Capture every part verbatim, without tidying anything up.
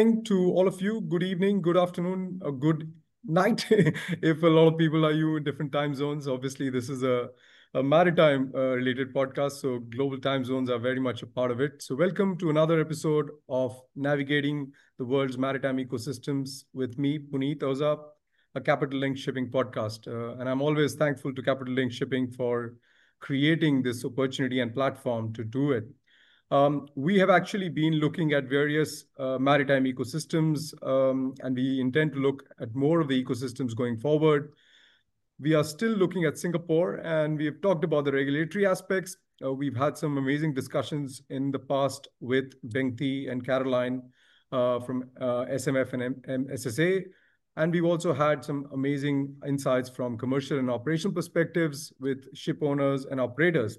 morning to all of you. Good evening, good afternoon, or good night if a lot of people are you in different time zones. Obviously, this is a, a maritime uh, related podcast, so global time zones are very much a part of it. So, welcome to another episode of Navigating the World's Maritime Ecosystems with me, Puneet Oza, a Capital Link Shipping podcast. Uh, and I'm always thankful to Capital Link Shipping for creating this opportunity and platform to do it. Um, we have actually been looking at various uh, maritime ecosystems, um, and we intend to look at more of the ecosystems going forward. We are still looking at Singapore, and we've talked about the regulatory aspects. Uh, we've had some amazing discussions in the past with Bengti and Caroline uh, from uh, S M F and M M S S A. And we've also had some amazing insights from commercial and operational perspectives with ship owners and operators.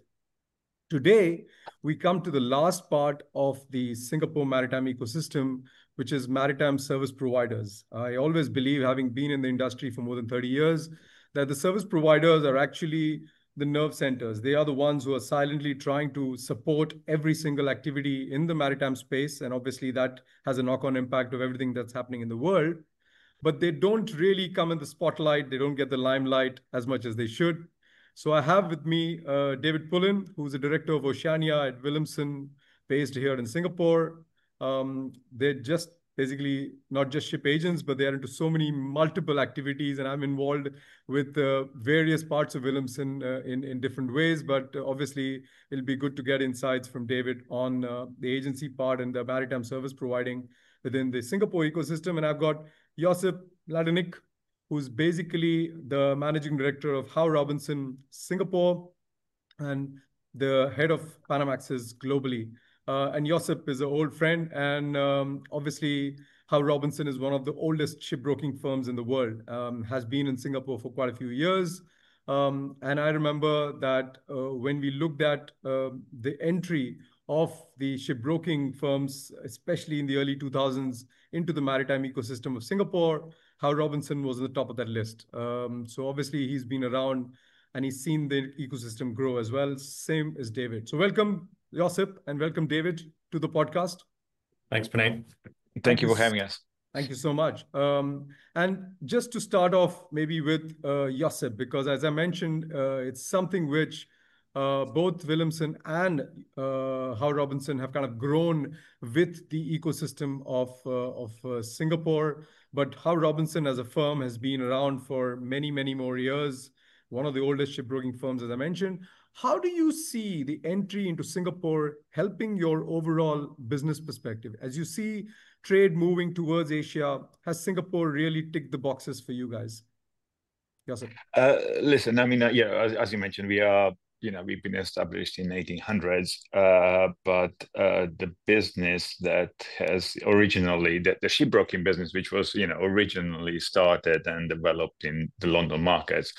Today, we come to the last part of the Singapore maritime ecosystem, which is maritime service providers. I always believe, having been in the industry for more than thirty years, that the service providers are actually the nerve centers. They are the ones who are silently trying to support every single activity in the maritime space. And obviously, that has a knock-on impact of everything that's happening in the world. But they don't really come in the spotlight. They don't get the limelight as much as they should. So I have with me uh, David Pullen, who's the director of Oceania at Wilhelmsen, based here in Singapore. Um, they're just basically not just ship agents, but they're into so many multiple activities, and I'm involved with uh, various parts of Wilhelmsen uh, in, in different ways. But uh, obviously, it'll be good to get insights from David on uh, the agency part and the maritime service providing within the Singapore ecosystem. And I've got Josip Ladanik, who's basically the managing director of Howe Robinson Singapore and the head of Panamaxes globally. Uh, and Josip is an old friend, and um, obviously Howe Robinson is one of the oldest shipbroking firms in the world, um, has been in Singapore for quite a few years. Um, and I remember that uh, when we looked at uh, the entry of the shipbroking firms, especially in the early two thousands, into the maritime ecosystem of Singapore, Howe Robinson was at the top of that list. Um, so obviously he's been around and he's seen the ecosystem grow as well. Same as David. So welcome, Josip, and welcome, David, to the podcast. Thanks, Puneet. Thank, Thank you you for having us. Thank you so much. Um, and just to start off, maybe with uh, Josip, because as I mentioned, uh, it's something which uh, both Wilhelmsen and uh, Howe Robinson have kind of grown with the ecosystem of, uh, of uh, Singapore. But Howe Robinson as a firm has been around for many, many more years, one of the oldest shipbroking firms, as I mentioned. How do you see the entry into Singapore helping your overall business perspective? As you see trade moving towards Asia, has Singapore really ticked the boxes for you guys? Josip. Uh, listen, I mean, uh, yeah, as, as you mentioned, we are, you know, we've been established in eighteen hundreds, uh, but uh, the business that has originally, the, the shipbroking business, which was, you know, originally started and developed in the London markets,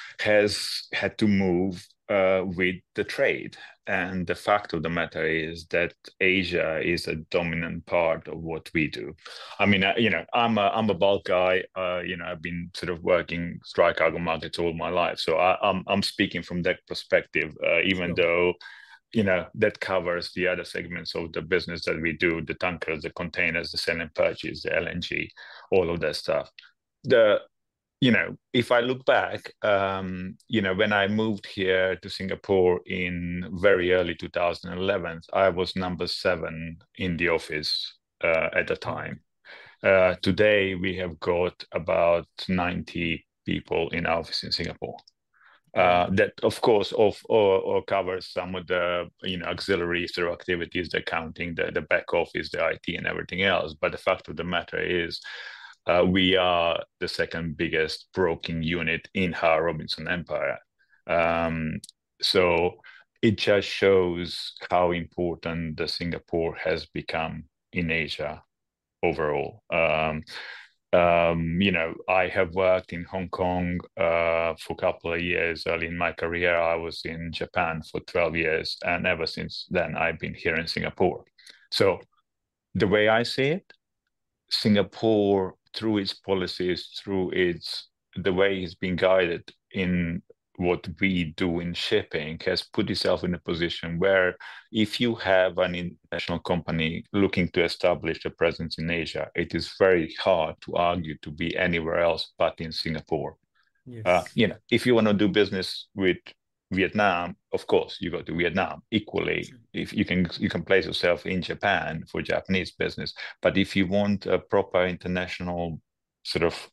has had to move uh, with the trade. And the fact of the matter is that Asia is a dominant part of what we do. I mean, uh, you know, I'm a, I'm a bulk guy. Uh, you know, I've been sort of working dry cargo markets all my life. So I, I'm, I'm speaking from that perspective, uh, even Sure. though, you know, that covers the other segments of the business that we do, the tankers, the containers, the sell and purchase, the L N G, all of that stuff. The You know, if I look back, um, you know, when I moved here to Singapore in very early two thousand eleven, I was number seven in the office uh, at the time. Uh, today, we have got about ninety people in our office in Singapore. Uh, that, of course, of or, or covers some of the, you know, auxiliary sort of activities, the accounting, the, the back office, the I T, and everything else. But the fact of the matter is, Uh, we are the second biggest broking unit in Howe Robinson Empire. Um, so it just shows how important the Singapore has become in Asia overall. Um, um, you know, I have worked in Hong Kong uh, for a couple of years. Early in my career, I was in Japan for twelve years. And ever since then, I've been here in Singapore. So the way I see it, Singapore, through its policies, through its the way it's been guided in what we do in shipping has put itself in a position where if you have an international company looking to establish a presence in Asia, it is very hard to argue to be anywhere else but in Singapore. Yes. Uh, you know, if you want to do business with Vietnam, of course, you go to Vietnam. Equally, sure. if you can you can place yourself in Japan for Japanese business. But if you want a proper international sort of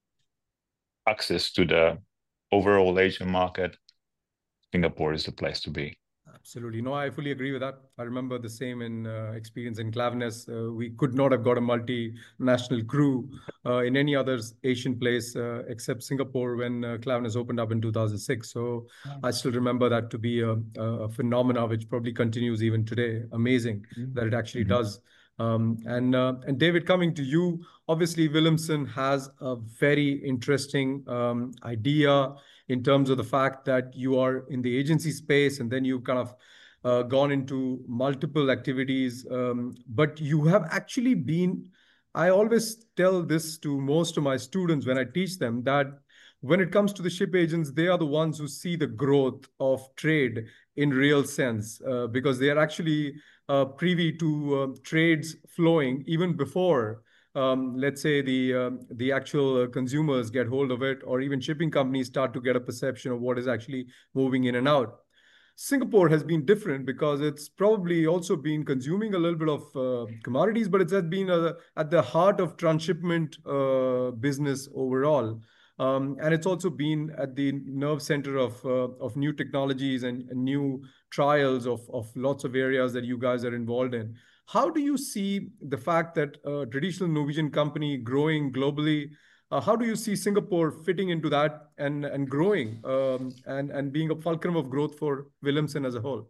access to the overall Asian market, Singapore is the place to be. Absolutely. No, I fully agree with that. I remember the same in uh, experience in Klaveness. Uh, we could not have got a multinational crew uh, in any other Asian place uh, except Singapore when uh, Klaveness opened up in two thousand six. So oh. I still remember that to be a, a phenomena which probably continues even today. Amazing mm-hmm. that it actually mm-hmm. does. Um, and uh, and David, coming to you, obviously Williamson has a very interesting um, idea in terms of the fact that you are in the agency space and then you've kind of uh, gone into multiple activities. Um, but you have actually been, I always tell this to most of my students when I teach them, that when it comes to the ship agents, they are the ones who see the growth of trade in real sense, uh, because they are actually uh, privy to uh, trades flowing even before Um, let's say the uh, the actual uh, consumers get hold of it, or even shipping companies start to get a perception of what is actually moving in and out. Singapore has been different because it's probably also been consuming a little bit of uh, commodities, but it's been uh, at the heart of transshipment uh, business overall. Um, and it's also been at the nerve center of uh, of new technologies and, and new trials of, of lots of areas that you guys are involved in. How do you see the fact that a traditional Norwegian company growing globally, uh, how do you see Singapore fitting into that and, and growing um, and, and being a fulcrum of growth for Williamson as a whole?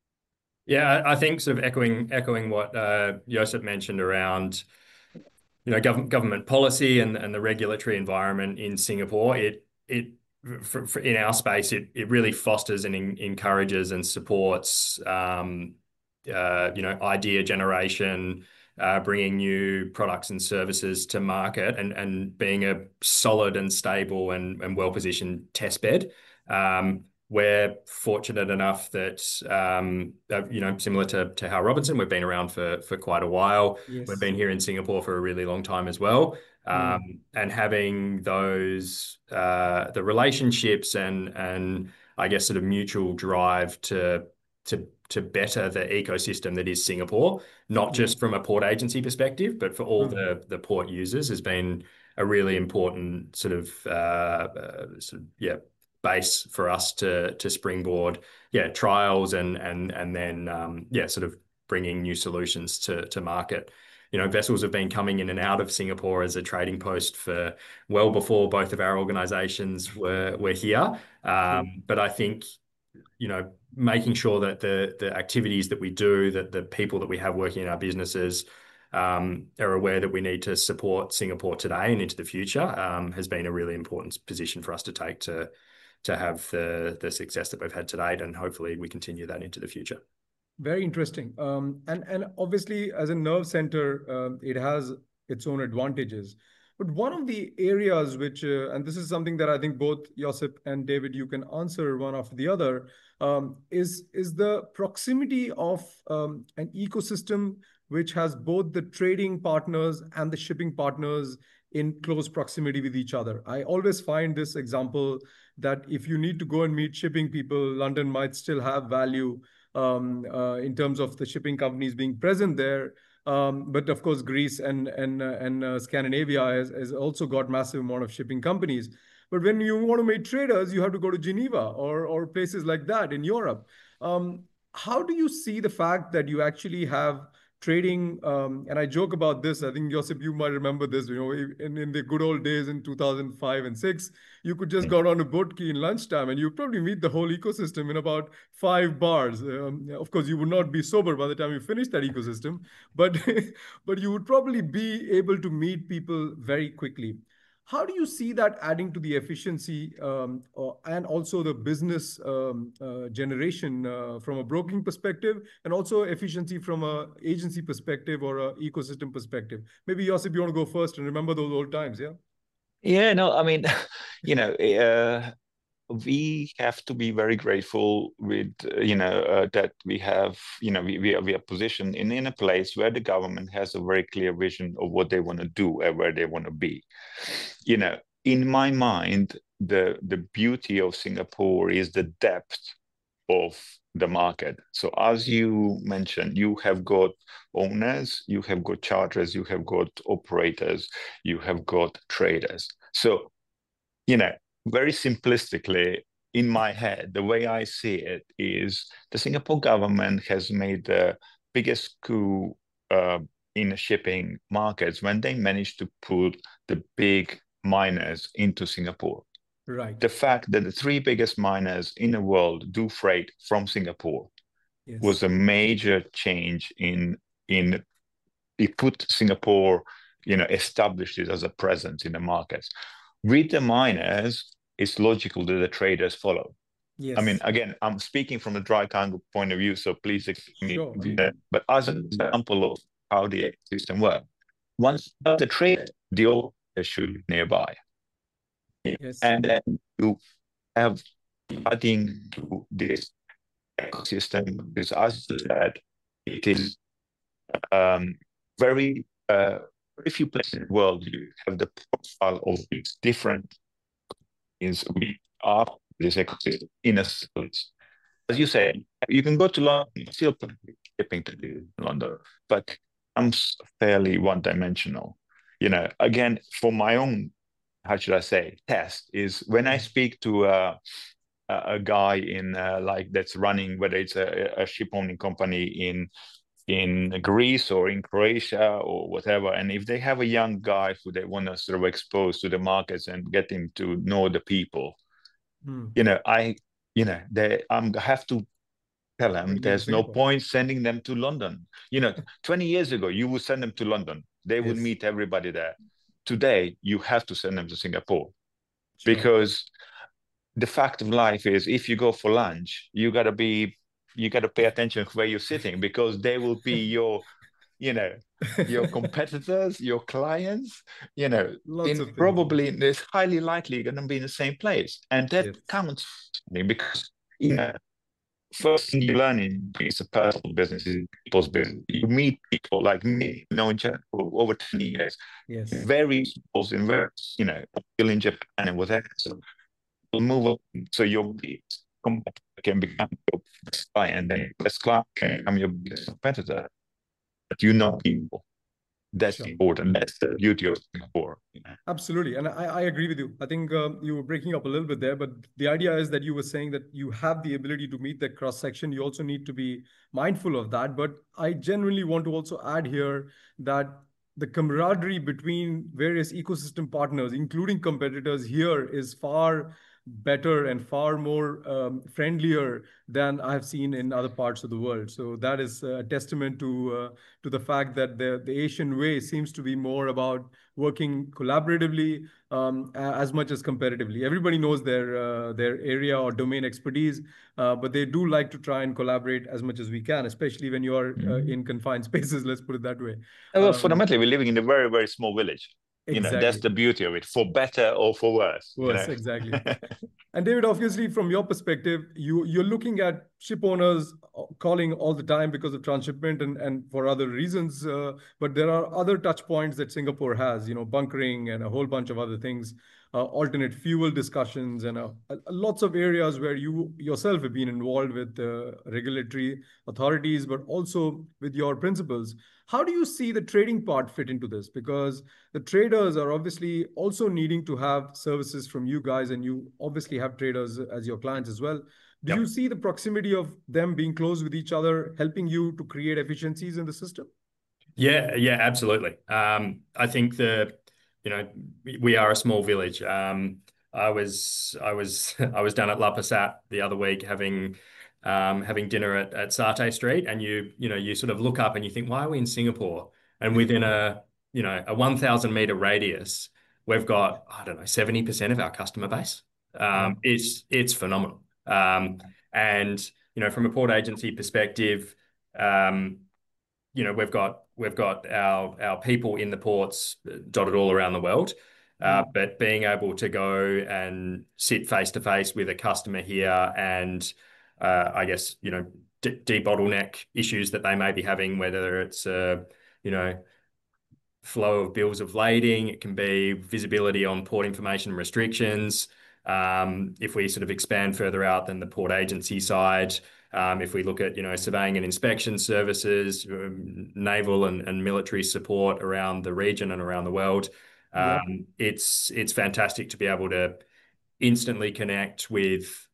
Yeah, I think sort of echoing echoing what uh, Josip mentioned around, you know, government government policy and, and the regulatory environment in Singapore. It it for, for in our space, it it really fosters and in, encourages and supports um, Uh, you know, idea generation, uh, bringing new products and services to market, and and being a solid and stable and and well-positioned test bed. Um, we're fortunate enough that um, uh, you know, similar to to Howe Robinson, we've been around for for quite a while. Yes. We've been here in Singapore for a really long time as well. Um, mm. And having those uh, the relationships and and I guess sort of mutual drive to to to better the ecosystem that is Singapore, not mm. just from a port agency perspective, but for all mm. the the port users, has been a really important sort of uh, uh, sort of yeah base for us to to springboard yeah trials and and and then um, yeah sort of bringing new solutions to to market. You know, vessels have been coming in and out of Singapore as a trading post for well before both of our organizations were were here. Um, mm. But I think, you know, making sure that the the activities that we do, that the people that we have working in our businesses um, are aware that we need to support Singapore today and into the future um, has been a really important position for us to take to to have the the success that we've had to date, and hopefully we continue that into the future. Very interesting. Um, and and obviously, as a nerve center, um, it has its own advantages. But one of the areas which, uh, and this is something that I think both Josip and David, you can answer one after the other, um, is, is the proximity of um, an ecosystem which has both the trading partners and the shipping partners in close proximity with each other. I always find this example that if you need to go and meet shipping people, London might still have value um, uh, in terms of the shipping companies being present there. Um, but of course, Greece and and uh, and uh, Scandinavia has, has also got massive amount of shipping companies. But when you want to meet traders, you have to go to Geneva or or places like that in Europe. Um, how do you see the fact that you actually have trading? Um, and I joke about this. I think Josip, you might remember this. You know, in, in the good old days in two thousand five and six, you could just go on a boat key in lunchtime, and you probably meet the whole ecosystem in about five bars. Um, of course, you would not be sober by the time you finish that ecosystem, but but you would probably be able to meet people very quickly. How do you see that adding to the efficiency um, or, and also the business um, uh, generation uh, from a broking perspective, and also efficiency from a agency perspective or a ecosystem perspective? Maybe Josip, you want to go first and remember those old times, yeah? Yeah, no, I mean, you know, uh, we have to be very grateful with, uh, you know, uh, that we have, you know, we, we are, we are positioned in, in a place where the government has a very clear vision of what they want to do and where they want to be. You know, in my mind, the the beauty of Singapore is the depth of the market. So as you mentioned, you have got owners, you have got charters, you have got operators, you have got traders. So, you know, very simplistically, in my head, the way I see it is the Singapore government has made the biggest coup uh, in the shipping markets when they managed to put the big miners into Singapore. Right. The fact that the three biggest miners in the world do freight from Singapore Yes. was a major change in in it put Singapore, you know, established it as a presence in the markets. With the miners, it's logical that the traders follow. Yes. I mean, again, I'm speaking from a dry cargo point of view, so please excuse me. Sure. But as an example of how the system works, once the trade deal should be nearby. Yes. And then you have adding to this ecosystem, because as you said, it is um, very, uh, very few places in the world you have the profile of these different is we are this ecosystem in a place. As you say, you can go to London, still shipping to do London, but I'm fairly one-dimensional. You know, again, for my own, how should I say, test is when I speak to a, a guy in uh, like that's running, whether it's a, a ship owning company in in Greece or in Croatia or whatever, and if they have a young guy who they want to sort of expose to the markets and get him to know the people, Hmm. you know, I, you know, they, I'm I have to tell them there's no point sending them to London. You know, twenty years ago, you would send them to London. They would Yes. meet everybody there. Today, you have to send them to Singapore. Sure. Because the fact of life is if you go for lunch, you got to be, you got to pay attention to where you're sitting, because they will be your, you know, your competitors, your clients, you know, Lots in of things. probably it's highly likely going to be in the same place. And that Yes. counts because, you know, first thing you learn in it's a personal business, is people's business. You meet people like me, you know, in Japan for over ten years. Yes. Very schools in where, you know, still in Japan and whatever. So you'll move up. So your competitor can become your best client, and then best client can become your biggest competitor. But you know people. That's Sure. important. That's the beauty of Singapore. Absolutely. And I, I agree with you. I think um, you were breaking up a little bit there, but the idea is that you were saying that you have the ability to meet that cross section. You also need to be mindful of that. But I genuinely want to also add here that the camaraderie between various ecosystem partners, including competitors here, is far better and far more um, friendlier than I have seen in other parts of the world. So that is a testament to uh, to the fact that the, the Asian way seems to be more about working collaboratively um, as much as competitively. Everybody knows their uh, their area or domain expertise, uh, but they do like to try and collaborate as much as we can, especially when you are uh, in confined spaces. Let's put it that way. Well, Um, fundamentally, we're living in a very, very small village. You know, Exactly. that's the beauty of it, for better or for worse. you Worse, know? exactly. And David, obviously, from your perspective, you you're looking at ship owners calling all the time because of transshipment and and for other reasons. Uh, but there are other touch points that Singapore has, you know, bunkering and a whole bunch of other things, uh, alternate fuel discussions, and uh, uh, lots of areas where you yourself have been involved with uh, regulatory authorities, but also with your principals. How do you see the trading part fit into this? Because the traders are obviously also needing to have services from you guys, and you obviously have traders as your clients as well. Do Yep. you see the proximity of them being close with each other helping you to create efficiencies in the system? Yeah, yeah, absolutely. Um, I think the, you know, we, we are a small village. Um, I was, I was, I was down at La Passat the other week having, um, having dinner at, at Satay Street, and you, you know, you sort of look up and you think, why are we in Singapore? And within a, you know, a one thousand meter radius, we've got, I don't know, seventy percent of our customer base. Um, it's, it's phenomenal. Um, and, you know, from a port agency perspective, um, you know, we've got we've got our our people in the ports dotted all around the world. Uh, Mm. but being able to go and sit face to face with a customer here and uh, I guess, you know, de debottleneck issues that they may be having, whether it's, uh, you know, flow of bills of lading, it can be visibility on port information restrictions. Um, if we sort of expand further out than the port agency side, um, if we look at, you know, surveying and inspection services, um, naval and, and military support around the region and around the world, Yep. um, it's it's fantastic to be able to instantly connect with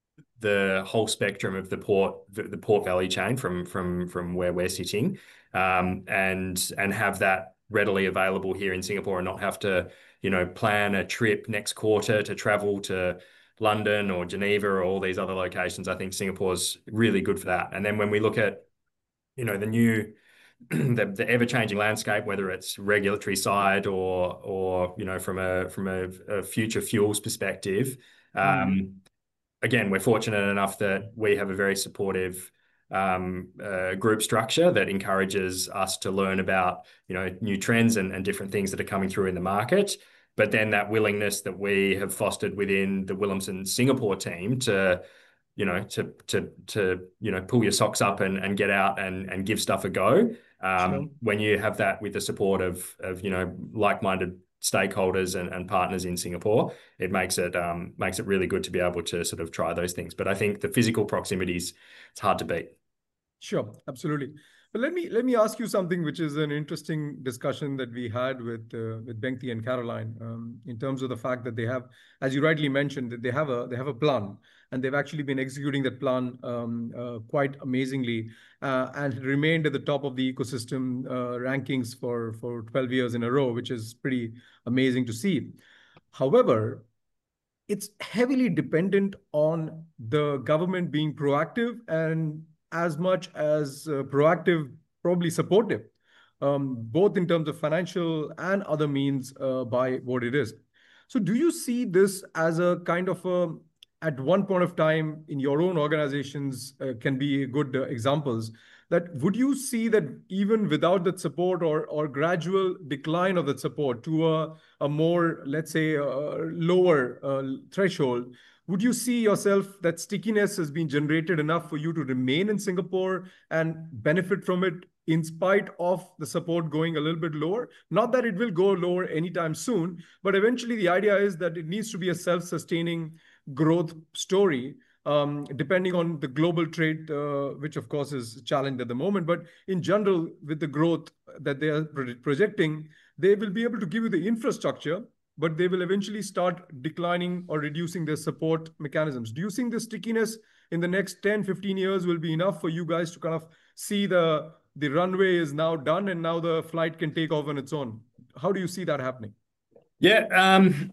the whole spectrum of the port, the, the port value chain from from from where we're sitting, um, and and have that readily available here in Singapore, and not have to, you know, plan a trip next quarter to travel to London or Geneva or all these other locations. I think Singapore's really good for that. And then when we look at, you know, the new the, the ever-changing landscape, whether it's regulatory side or or you know from a from a, a future fuels perspective. Mm. Um, Again, we're fortunate enough that we have a very supportive um, uh, group structure that encourages us to learn about, you know, new trends and, and different things that are coming through in the market. But then that willingness that we have fostered within the Willemson Singapore team to, you know, to to to you know, pull your socks up and and get out and and give stuff a go. Sure. Um, when you have that with the support of of you know, like-minded stakeholders and, and partners in Singapore, it makes it um, makes it really good to be able to sort of try those things. But I think the physical proximities, it's hard to beat. Sure, absolutely. But let me let me ask you something, which is an interesting discussion that we had with uh, with Benki and Caroline, um, in terms of the fact that they have, as you rightly mentioned, that they have a they have a plan, and they've actually been executing that plan um, uh, quite amazingly, uh, and remained at the top of the ecosystem uh, rankings for for twelve years in a row, which is pretty amazing to see. However, it's heavily dependent on the government being proactive, and as much as uh, proactive, probably supportive, um, both in terms of financial and other means uh, by what it is. So, do you see this as a kind of a, at one point of time in your own organizations, uh, can be good uh, examples, that would you see that even without that support, or or gradual decline of that support to a, a more, let's say, uh, lower uh, threshold, would you see yourself that stickiness has been generated enough for you to remain in Singapore and benefit from it in spite of the support going a little bit lower? Not that it will go lower anytime soon, but eventually the idea is that it needs to be a self-sustaining growth story, um, depending on the global trade, uh, which of course is challenged at the moment. But in general, with the growth that they are pro projecting, they will be able to give you the infrastructure, but they will eventually start declining or reducing their support mechanisms. Do you think the stickiness in the next ten, fifteen years will be enough for you guys to kind of see the, the runway is now done and now the flight can take off on its own? How do you see that happening? Yeah. Um,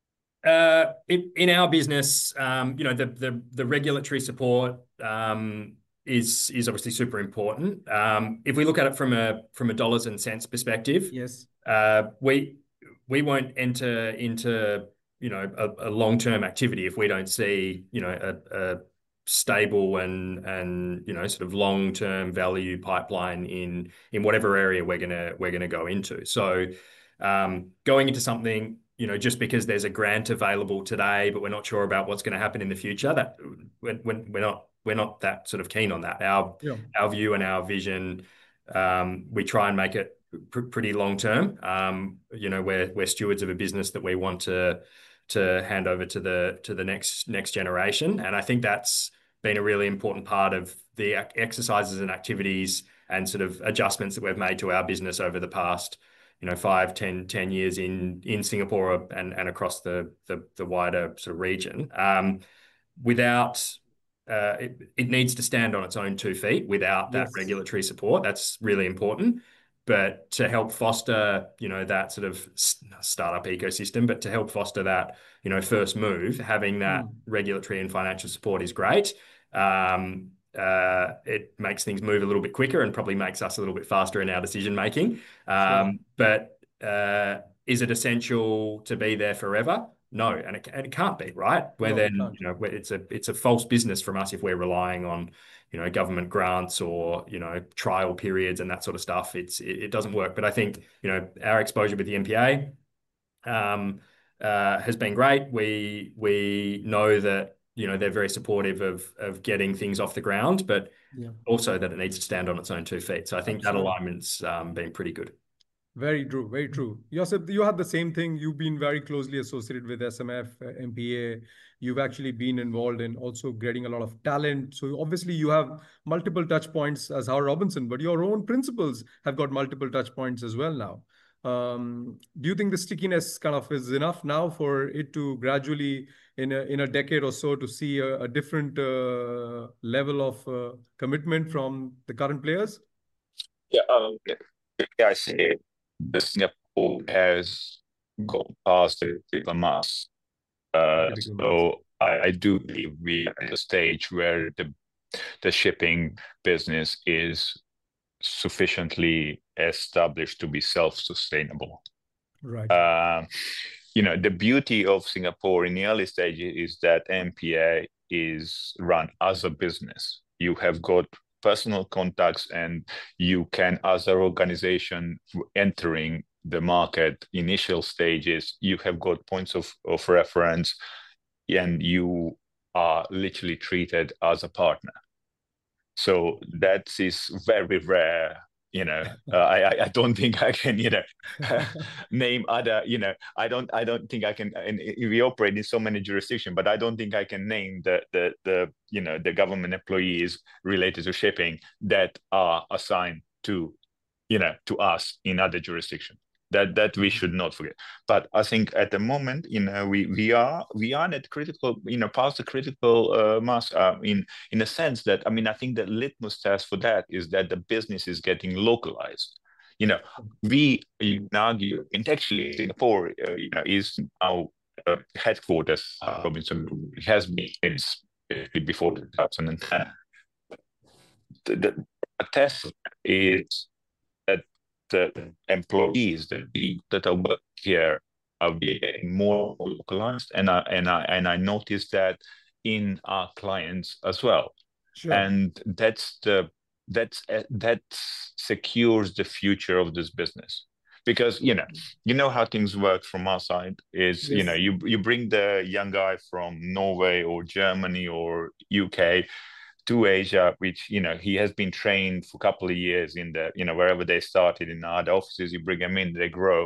uh, in, in our business, um, you know, the, the, the regulatory support um, is, is obviously super important. Um, if we look at it from a, from a dollars and cents perspective, Yes. uh, we, we won't enter into, you know, a, a long-term activity if we don't see, you know, a, a stable and and you know, sort of long-term value pipeline in in whatever area we're gonna we're gonna go into. So um, going into something, you know, just because there's a grant available today, but we're not sure about what's going to happen in the future, that when, when we're not we're not that sort of keen on that. Our Yeah. our view and our vision, um, we try and make it pr pretty long term. Um, you know, we're we're stewards of a business that we want to to hand over to the to the next next generation, and I think that's been a really important part of the exercises and activities and sort of adjustments that we've made to our business over the past, you know, five, ten, ten years in in Singapore and and across the the, the wider sort of region. Um, without uh, it, it needs to stand on its own two feet without that Yes. regulatory support. That's really important. But to help foster, you know, that sort of startup ecosystem, but to help foster that, you know, first move, having that Mm. regulatory and financial support is great. Um, uh, it makes things move a little bit quicker and probably makes us a little bit faster in our decision making. Sure. Um, but uh, is it essential to be there forever? No, and it, and it can't be, right? Where No, it then, can't. you know, it's a it's a false business from us if we're relying on, you know, government grants or, you know, trial periods and that sort of stuff. It's it, it doesn't work. But I think, you know, our exposure with the M P A, um, uh, has been great. We we know that you know they're very supportive of of getting things off the ground, but Yeah, also that it needs to stand on its own two feet. So I think that absolutely. alignment's um, been pretty good. Very true, very true. Yosef, you have the same thing. You've been very closely associated with S M F, uh, M P A. You've actually been involved in also getting a lot of talent. So obviously you have multiple touch points as Howard Robinson, but your own principals have got multiple touch points as well now. Um, do you think the stickiness kind of is enough now for it to gradually, in a, in a decade or so, to see a, a different uh, level of uh, commitment from the current players? Yeah, um, yeah, I see the Singapore has gone past the critical mass. Uh, Critical mass. so I, I do believe we are at a stage where the the shipping business is sufficiently established to be self-sustainable. Right. Uh, you know, the beauty of Singapore in the early stages is that M P A is run as a business. You have got personal contacts and you can, as an organization entering the market initial stages, you have got points of, of reference and you are literally treated as a partner. So that is very rare. You know, uh, I I don't think I can you know name other. You know, I don't I don't think I can. And we operate in so many jurisdictions, but I don't think I can name the the the you know the government employees related to shipping that are assigned to you know to us in other jurisdictions. That that we should not forget. But I think at the moment, you know, we we are we are at critical, you know, past the critical uh, mass. Uh, in in a sense that I mean, I think the litmus test for that is that the business is getting localized. You know, we you can argue, and actually Singapore, uh, you know, is our uh, headquarters. Uh, Robinson Group. It has been since before two thousand ten. The, the test is that the employees that we, that are working here are getting more localized, and I and I and I noticed that in our clients as well. Sure. And that's the that's uh, that secures the future of this business, because you know you know how things work from our side is Yes. you know you you bring the young guy from Norway or Germany or U K to Asia, which you know he has been trained for a couple of years in the you know wherever they started in other offices. You bring them in, they grow.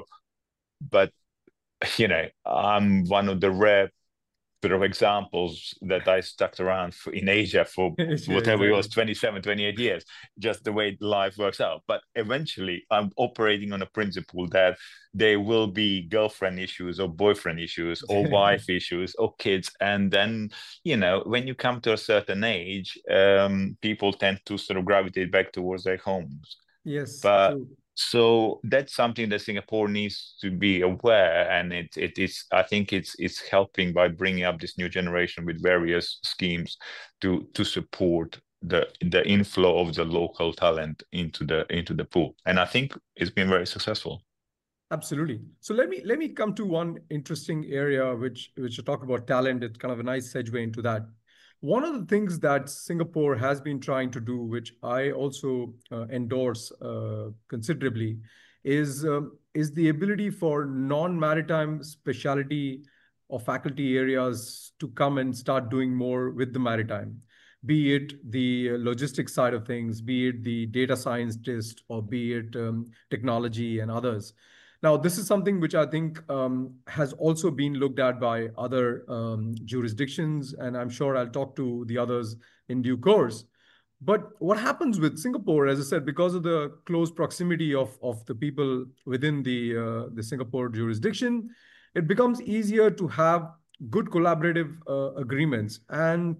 But you know, I'm one of the rare sort of examples that I stuck around for, in Asia for Sure, whatever it was, exactly. twenty-seven, twenty-eight years, just the way life works out. But eventually I'm operating on a principle that there will be girlfriend issues or boyfriend issues or wife issues or kids. And then, you know, when you come to a certain age, um, people tend to sort of gravitate back towards their homes. Yes, But true. so that's something that Singapore needs to be aware, and it it is I think it's it's helping by bringing up this new generation with various schemes to to support the the inflow of the local talent into the into the pool, and I think it's been very successful. Absolutely. So let me let me come to one interesting area which which you talk about talent. It's kind of a nice segue into that. One of the things that Singapore has been trying to do, which I also uh, endorse uh, considerably, is um, is the ability for non-maritime specialty or faculty areas to come and start doing more with the maritime, be it the logistics side of things, be it the data scientist, or be it um, technology and others. Now, this is something which I think um, has also been looked at by other um, jurisdictions, and I'm sure I'll talk to the others in due course. But what happens with Singapore, as I said, because of the close proximity of, of the people within the, uh, the Singapore jurisdiction, it becomes easier to have good collaborative uh, agreements. And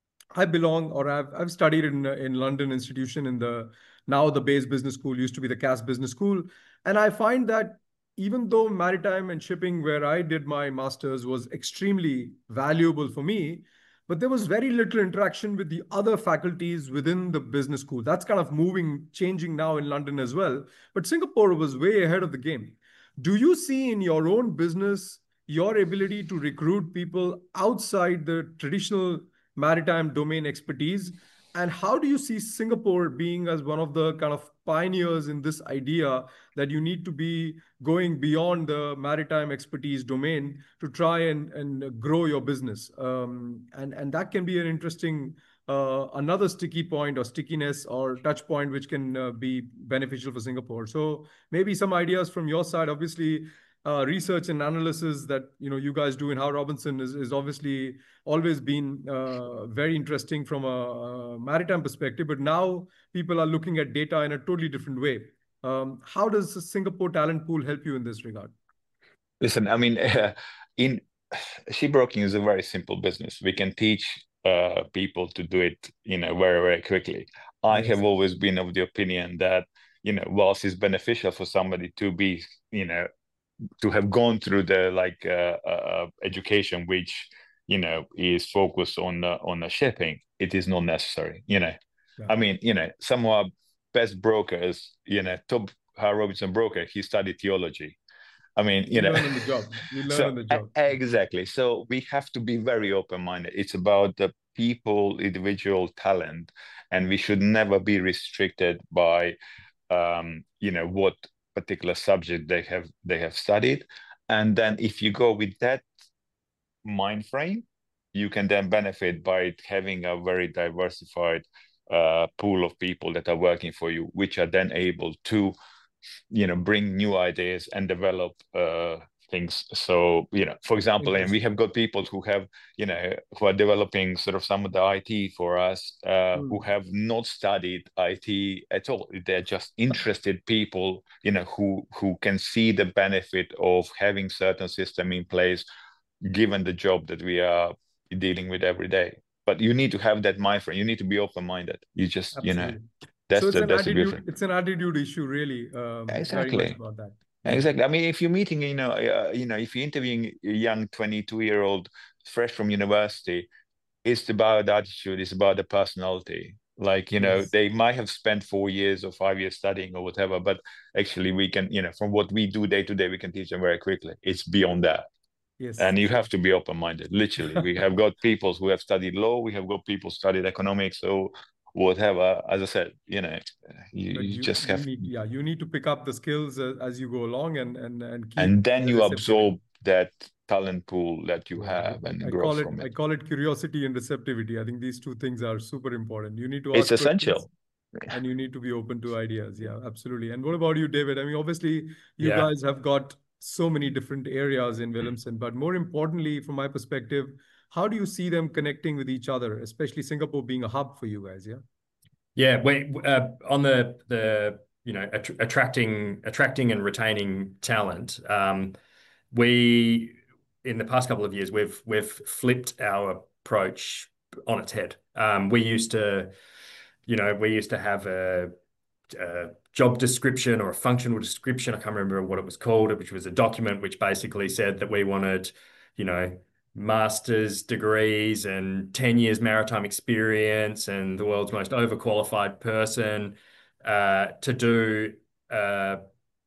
I belong, or I've, I've studied in, in London institution in the, now the Bayes Business School, used to be the Cass Business School. And I find that even though maritime and shipping, where I did my master's, was extremely valuable for me, but there was very little interaction with the other faculties within the business school. That's kind of moving, changing now in London as well. But Singapore was way ahead of the game. Do you see in your own business your ability to recruit people outside the traditional maritime domain expertise And how do you see Singapore being as one of the kind of pioneers in this idea that you need to be going beyond the maritime expertise domain to try and, and grow your business? Um, and, and that can be an interesting, uh, another sticky point or stickiness or touch point, which can uh, be beneficial for Singapore. So maybe some ideas from your side. Obviously, uh, research and analysis that you know you guys do in Howe Robinson is, is obviously always been uh, very interesting from a, a maritime perspective, but now people are looking at data in a totally different way. Um, how does the Singapore talent pool help you in this regard? Listen, I mean, uh, in shipbroking is a very simple business. We can teach uh, people to do it, you know, very, very quickly. I Yes. have always been of the opinion that, you know, whilst it's beneficial for somebody to be, you know, to have gone through the like uh, uh, education, which you know is focused on uh, on the shipping, it is not necessary. You know, Yeah. I mean, you know, some of our best brokers, you know, top Howe Robinson broker, he studied theology. I mean, you, You know, learn on the job. You learn so on the job. exactly. So we have to be very open-minded. It's about the people, individual talent, and we should never be restricted by, um, you know, what particular subject they have they have studied. And then if you go with that mind frame, you can then benefit by having a very diversified uh, pool of people that are working for you, which are then able to, you know, bring new ideas and develop uh, things. So, you know, for example, and we have got people who have, you know, who are developing sort of some of the I T for us, uh, Mm. who have not studied I T at all. They're just interested people, you know, who who can see the benefit of having certain system in place, given the job that we are dealing with every day. But you need to have that mind frame. You need to be open-minded. You just, you know, Absolutely. that's So it's the an that's the beauty. attitude. It's an attitude issue, really. Um, very much Exactly. about that. Exactly. I mean, if you're meeting, you know, uh, you know, if you're interviewing a young twenty-two-year-old fresh from university, it's about the attitude, it's about the personality. Like, you know, Yes. they might have spent four years or five years studying or whatever, but actually we can, you know, from what we do day to day, we can teach them very quickly. It's beyond that. Yes. And you have to be open-minded. Literally, we have got people who have studied law, we have got people studied economics, or whatever. As I said, you know, you, But you you just you have, need yeah you need to pick up the skills uh, as you go along and and and keep and then uh, you receptivity. absorb that talent pool that you Yeah, have I, and I grow call it from I it. call it curiosity and receptivity. I think these two things are super important. You need to It's ask questions essential. and you need to be open to ideas. Yeah, absolutely. And what about you, David? I mean, obviously, you Yeah. guys have got so many different areas in Williamson, but more importantly, from my perspective, how do you see them connecting with each other, especially Singapore being a hub for you guys? Yeah. Yeah, we uh, on the the you know att attracting attracting and retaining talent. Um, we in the past couple of years we've we've flipped our approach on its head. Um, we used to, you know, we used to have a, a job description or a functional description. I can't remember what it was called, which was a document which basically said that we wanted, you know, master's degrees and ten years maritime experience and the world's most overqualified person uh, to do a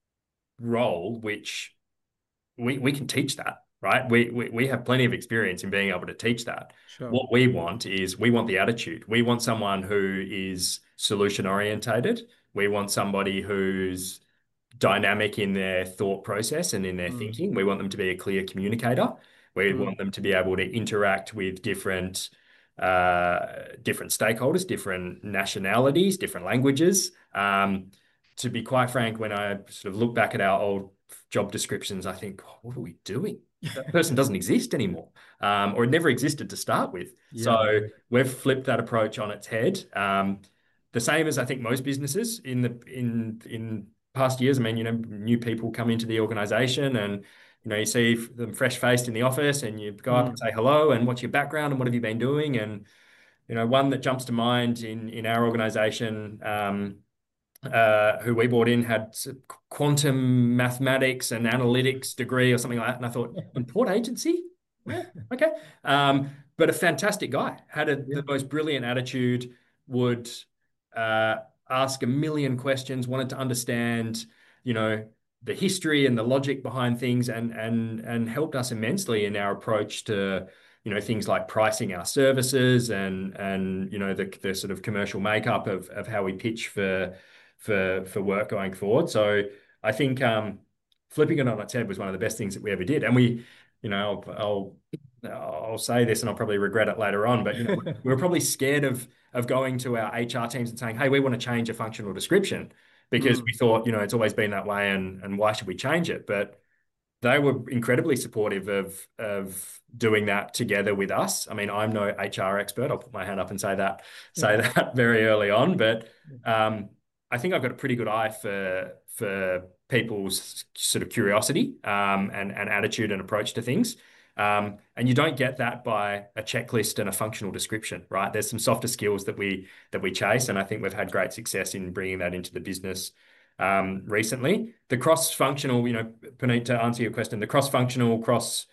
role which we, we can teach that, right? We, we, we have plenty of experience in being able to teach that. Sure. What we want is we want the attitude. We want someone who is solution orientated. We want somebody who's dynamic in their thought process and in their Mm. thinking. We want them to be a clear communicator. We Mm. want them to be able to interact with different uh, different stakeholders, different nationalities, different languages. Um, to be quite frank, when I sort of look back at our old job descriptions, I think, oh, what are we doing? That person doesn't exist anymore, um, or it never existed to start with. Yeah, So right. we've flipped that approach on its head. Um, the same as I think most businesses in the in in past years. I mean, you know, new people come into the organization and, you know, you see them fresh faced in the office and you go up and Mm. say hello and what's your background and what have you been doing? And, you know, one that jumps to mind in, in our organization, um, uh, who we brought in had quantum mathematics and analytics degree or something like that. And I thought, in Port Agency? Yeah, okay. Um, but a fantastic guy, had a, Yeah. the most brilliant attitude, would uh, ask a million questions, wanted to understand, you know, the history and the logic behind things, and and and helped us immensely in our approach to you know, things like pricing our services and and you know the the sort of commercial makeup of of how we pitch for for for work going forward. So I think um, flipping it on its head was one of the best things that we ever did. And we, you know, I'll I'll, I'll say this and I'll probably regret it later on, but you know, we were probably scared of of going to our H R teams and saying, "Hey, we want to change a functional description," because Mm. we thought, you know, it's always been that way, and and why should we change it? But they were incredibly supportive of of doing that together with us. I mean, I'm no H R expert. I'll put my hand up and say that say Yeah. that very early on, but um, I think I've got a pretty good eye for for people's sort of curiosity um, and and attitude and approach to things. Um, and you don't get that by a checklist and a functional description, right? There's some softer skills that we that we chase, and I think we've had great success in bringing that into the business um, recently. The cross-functional, you know, Puneet, to answer your question, the cross-functional, cross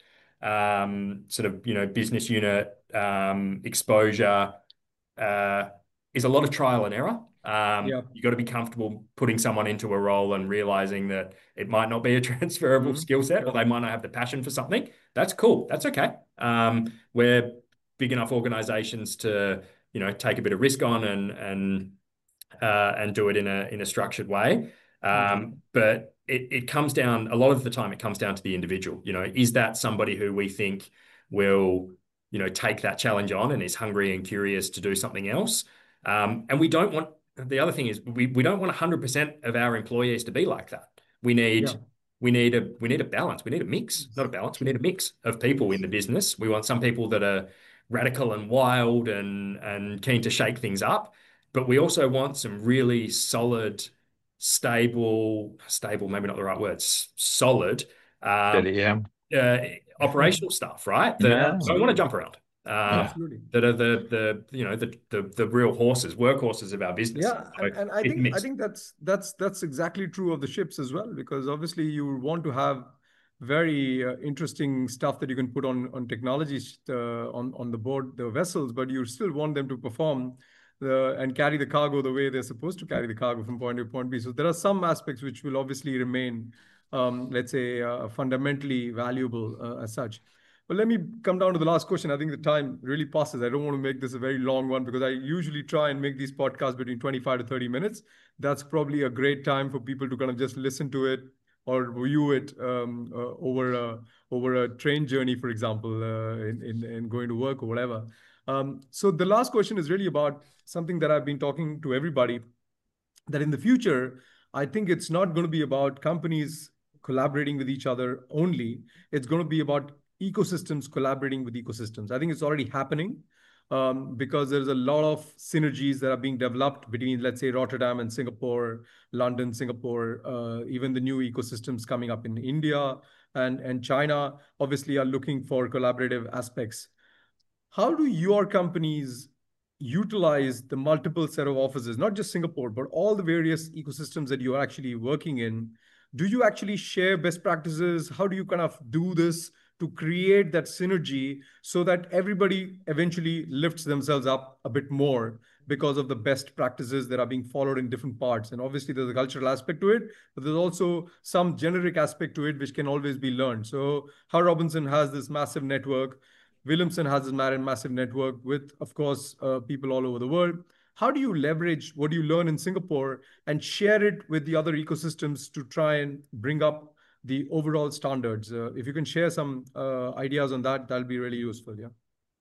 um, sort of, you know, business unit um, exposure uh, is a lot of trial and error. Um, Yeah. you got to be comfortable putting someone into a role and realizing that it might not be a transferable Mhm. skill set, or they might not have the passion for something. That's cool. That's okay. Um, we're big enough organizations to, you know, take a bit of risk on and and uh, and do it in a in a structured way. Um, but it it comes down a lot of the time. It comes down to the individual. You know, is that somebody who we think will, you know, take that challenge on and is hungry and curious to do something else? Um, and we don't want. The other thing is we we don't want one hundred percent of our employees to be like that. We need Yeah. we need a we need a balance. We need a mix, not a balance. We need a mix of people in the business. We want some people that are radical and wild and and keen to shake things up, but we also want some really solid, stable, stable, maybe not the right words, solid um, Steady, yeah. uh, operational stuff, right? That Yeah. don't want to Absolutely. jump around. Um, Absolutely. that are the the you know the the the real horses, workhorses of our business. Yeah, So and, and I it's think I mixed. think that's that's that's exactly true of the ships as well, because obviously you want to have very uh, interesting stuff that you can put on on technologies uh, on on the board the vessels, but you still want them to perform the and carry the cargo the way they're supposed to carry the cargo from point A to point B. So there are some aspects which will obviously remain, um, let's say, uh, fundamentally valuable uh, as such. But let me come down to the last question. I think the time really passes. I don't want to make this a very long one because I usually try and make these podcasts between twenty-five to thirty minutes. That's probably a great time for people to kind of just listen to it or view it um, uh, over a over a train journey, for example, uh, in, in in going to work or whatever. Um, so the last question is really about something that I've been talking to everybody, that in the future, I think it's not going to be about companies collaborating with each other only. It's going to be about ecosystems collaborating with ecosystems. I think it's already happening um, because there's a lot of synergies that are being developed between, let's say, Rotterdam and Singapore, London, Singapore, uh, even the new ecosystems coming up in India and, and China, obviously are looking for collaborative aspects. How do your companies utilize the multiple set of offices, not just Singapore, but all the various ecosystems that you're actually working in? Do you actually share best practices? How do you kind of do this to create that synergy so that everybody eventually lifts themselves up a bit more because of the best practices that are being followed in different parts? And obviously, there's a cultural aspect to it, but there's also some generic aspect to it which can always be learned. So, Howe Robinson has this massive network. Williamson has his massive network with, of course, uh, people all over the world. How do you leverage what you learn in Singapore and share it with the other ecosystems to try and bring up the overall standards? Uh, if you can share some uh, ideas on that, that'll be really useful. Yeah.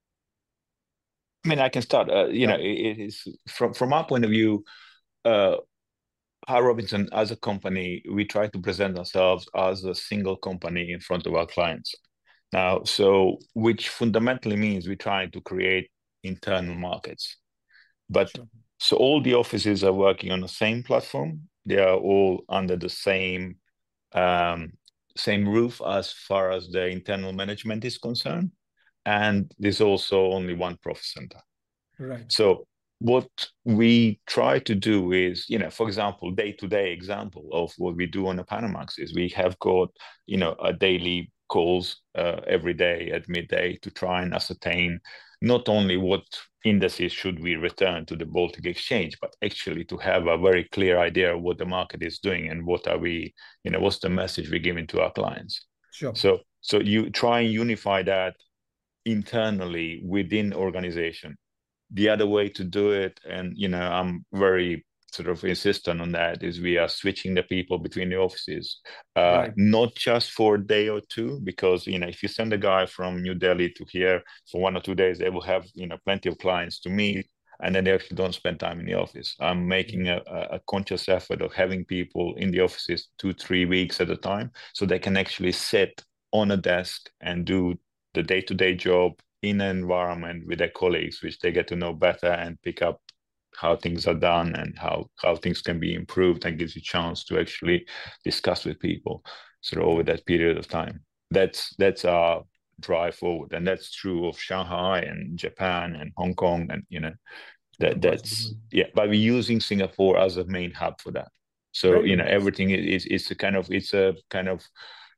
I mean, I can start. Uh, you Yeah. know, it, it is from from our point of view. Uh, Howe Robinson, as a company, we try to present ourselves as a single company in front of our clients. Now, so which fundamentally means we try to create internal markets. But Sure. so all the offices are working on the same platform. They are all under the same um, same roof as far as the internal management is concerned. And there's also only one profit center. Right. So what we try to do is, you know, for example, day-to-day example of what we do on the Panamax is we have got, you know, a daily calls uh, every day at midday to try and ascertain not only what indices should we return to the Baltic Exchange, but actually to have a very clear idea of what the market is doing and what are we, you know, what's the message we're giving to our clients. Sure. So, so you try and unify that internally within organization. The other way to do it, and you know, I'm very sort of insistent on that, is we are switching the people between the offices, uh, Right. not just for a day or two, because you know, if you send a guy from New Delhi to here for one or two days, they will have you know plenty of clients to meet, and then they actually don't spend time in the office. I'm making a, a conscious effort of having people in the offices two, three weeks at a time, so they can actually sit on a desk and do the day-to-day job in an environment with their colleagues, which they get to know better and pick up how things are done and how how things can be improved, and gives you a chance to actually discuss with people sort of over that period of time. That's that's our drive forward, and that's true of Shanghai and Japan and Hong Kong, and you know that that's yeah. But we're using Singapore as a main hub for that. So Very you know nice. everything is is a kind of it's a kind of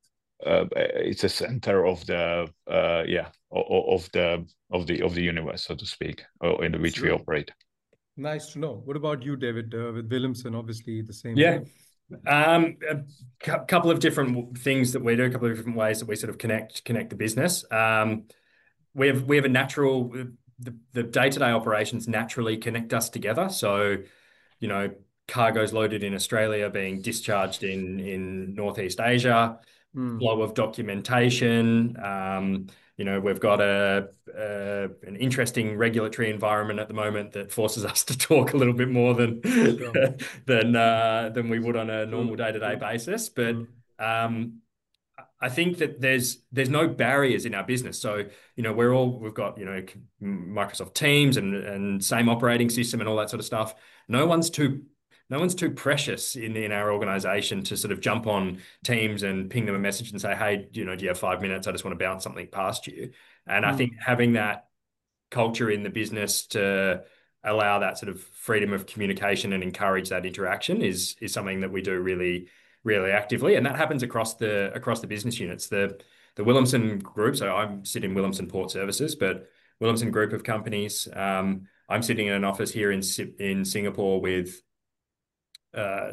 uh, it's a center of the uh, yeah of the of the of the universe, so to speak, or in which we operate. Nice to know. What about you, David? Uh, with Williamson, obviously the same. Yeah. Um, a cu- couple of different things that we do, a couple of different ways that we sort of connect connect the business. Um, we have we have a natural the, the day-to-day operations naturally connect us together. So, you know, cargoes loaded in Australia being discharged in in Northeast Asia, Mm. flow of documentation. Um, you know, we've got a, a an interesting regulatory environment at the moment that forces us to talk a little bit more than Sure. than uh, than we would on a normal day-to-day basis. But um, I think that there's there's no barriers in our business. So, you know, we're all we've got, you know, Microsoft Teams and and same operating system and all that sort of stuff. No one's too no one's too precious in in our organization to sort of jump on Teams and ping them a message and say, hey, you know, do you have five minutes? I just want to bounce something past you. And I think having that culture in the business to allow that sort of freedom of communication and encourage that interaction is is something that we do really really actively, and that happens across the across the business units. The the Williamson Group, so I'm sitting in Williamson Port Services, but Williamson Group of companies. Um, I'm sitting in an office here in in Singapore with uh,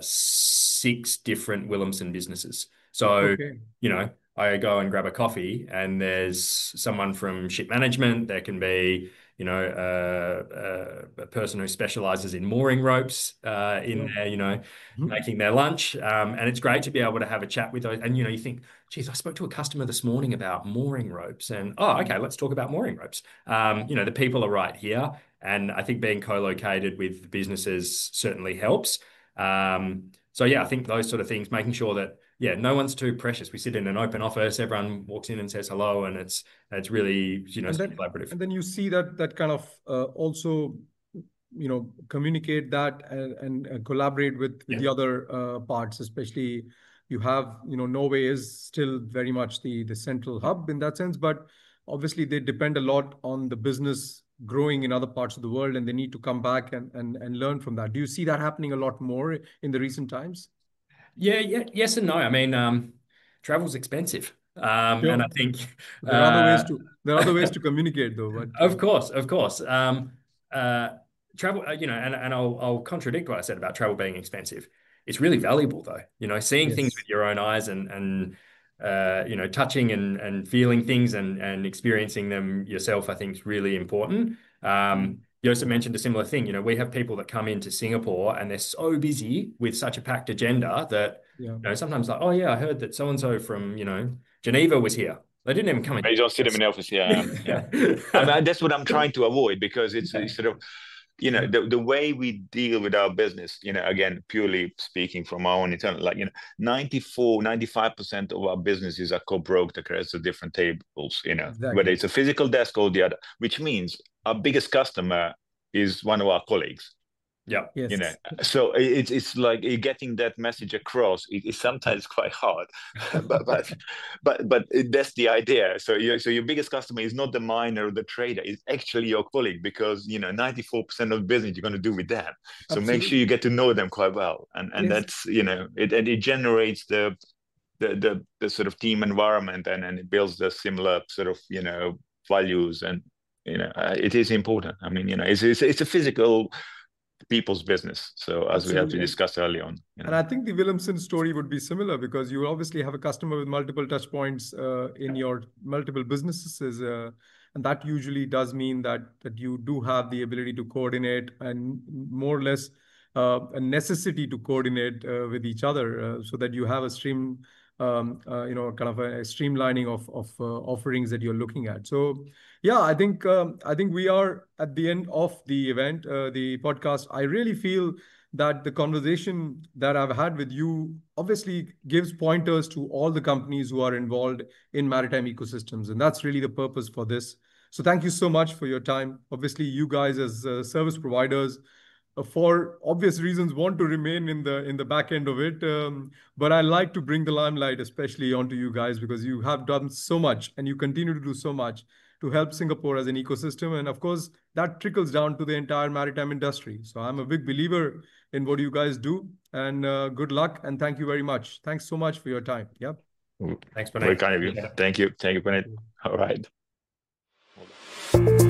six different Williamson businesses. So, Okay. you know, I go and grab a coffee, and there's someone from ship management. There can be, you know, uh, uh, a person who specializes in mooring ropes uh, in Yeah. there, you know, making their lunch. Um, and it's great to be able to have a chat with those. And, you know, you think, geez, I spoke to a customer this morning about mooring ropes. And, oh, okay, let's talk about mooring ropes. Um, you know, the people are right here. And I think being co-located with businesses certainly helps. Um, so, yeah, I think those sort of things, making sure that, yeah, no one's too precious. We sit in an open office, everyone walks in and says hello, and it's it's really, you know, And then, collaborative. and then you see that that kind of uh, also, you know, communicate that and, and, and collaborate with, with Yeah. the other uh, parts, especially you have, you know, Norway is still very much the, the central hub in that sense, but obviously they depend a lot on the business growing in other parts of the world, and they need to come back and, and, and learn from that. Do you see that happening a lot more in the recent times? Yeah, yeah, yes and no. I mean, um, travel's expensive. Um, and I Sure. think There are other ways uh, to there are other ways to communicate though, but uh, Of course, of course. Um, uh, travel, uh, you know, and, and I'll, I'll contradict what I said about travel being expensive. It's really valuable though, you know, seeing things yes. with your own eyes and, and uh, you know, touching and, and feeling things and, and experiencing them yourself, I think is really important. Um, Joseph mentioned a similar thing. You know, we have people that come into Singapore and they're so busy with such a packed agenda that, Yeah. you know, sometimes like, oh yeah, I heard that so-and-so from, you know, Geneva was here. They didn't even come in. You don't see them in the office, yeah. Yeah. I mean, that's what I'm trying to avoid, because it's, it's sort of, you know, the, the way we deal with our business, you know, again, purely speaking from our own internal, like, you know, ninety-four, ninety-five percent of our businesses are co-broked across the different tables, you know, Exactly. whether it's a physical desk or the other, which means our biggest customer is one of our colleagues. Yeah. Yes. You know, so it's it's like getting that message across. It, it's sometimes quite hard, but but but but that's the idea. So you so your biggest customer is not the miner or the trader; it's actually your colleague, because you know ninety-four percent of the business you're going to do with them. So Absolutely. make sure you get to know them quite well, and and Yes. that's you know it and it generates the the the the sort of team environment, and and it builds the similar sort of you know values, and you know uh, it is important. I mean, you know, it's it's, it's a physical people's business. So as we have to Absolutely. discuss early on. You know. And I think the Williamson story would be similar, because you obviously have a customer with multiple touch points uh, in your multiple businesses. Uh, And that usually does mean that that you do have the ability to coordinate and more or less uh, a necessity to coordinate uh, with each other uh, so that you have a stream, um, uh, you know, kind of a, a streamlining of of uh, offerings that you're looking at. So, yeah, I think um, I think we are at the end of the event, uh, the podcast. I really feel that the conversation that I've had with you obviously gives pointers to all the companies who are involved in maritime ecosystems, and that's really the purpose for this. So thank you so much for your time. Obviously, you guys as uh, service providers, uh, for obvious reasons, want to remain in the in the back end of it. Um, but I like to bring the limelight, especially onto you guys, because you have done so much and you continue to do so much to help Singapore as an ecosystem. And of course, that trickles down to the entire maritime industry. So I'm a big believer in what you guys do. And uh, good luck. And thank you very much. Thanks so much for your time. Yeah. Thanks, Very Puneet. kind of you. Yeah. Thank you. Thank you, Puneet. All right.